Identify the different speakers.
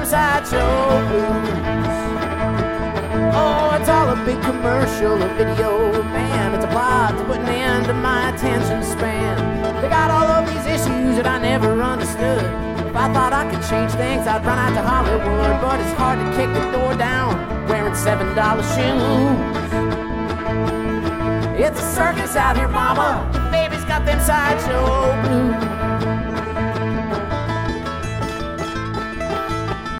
Speaker 1: sideshow blues. Oh, it's all a big commercial, a video, man. It's a plot to put an end to my attention span. They got all of these issues that I never understood. If I thought I could change things, I'd run out to Hollywood. But it's hard to kick the door down wearing $7 shoes. It's a circus out here, mama. Baby's got them sideshow blues.